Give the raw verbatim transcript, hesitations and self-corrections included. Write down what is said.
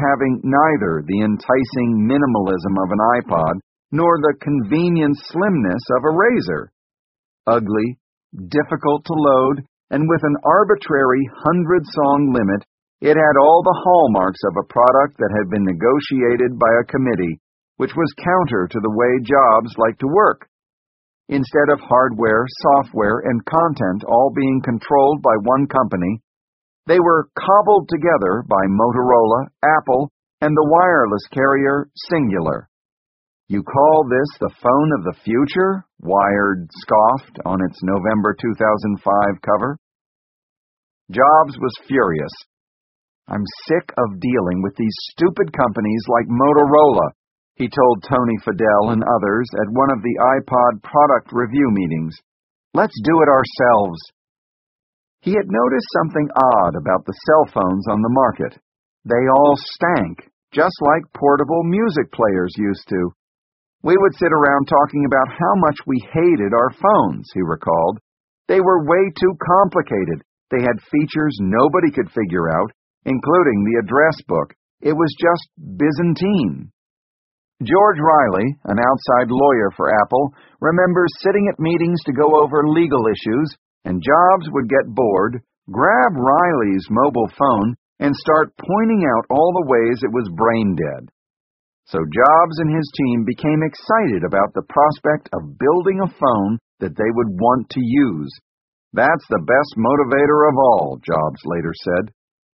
having neither the enticing minimalism of an iPod nor the convenient slimness of a Razr. Ugly, difficult to load, and with an arbitrary hundred-song limit, it had all the hallmarks of a product that had been negotiated by a committee, which was counter to the way Jobs liked to work. Instead of hardware, software, and content all being controlled by one company, they were cobbled together by Motorola, Apple, and the wireless carrier Cingular. "You call this the phone of the future?" Wired scoffed on its November two thousand five cover. Jobs was furious. "I'm sick of dealing with these stupid companies like Motorola," he told Tony Fadell and others at one of the iPod product review meetings. "Let's do it ourselves." He had noticed something odd about the cell phones on the market. They all stank, just like portable music players used to. "We would sit around talking about how much we hated our phones," he recalled. "They were way too complicated. They had features nobody could figure out, including the address book. It was just Byzantine." George Riley, an outside lawyer for Apple, remembers sitting at meetings to go over legal issues, and Jobs would get bored, grab Riley's mobile phone, and start pointing out all the ways it was brain dead. So Jobs and his team became excited about the prospect of building a phone that they would want to use. "That's the best motivator of all," Jobs later said.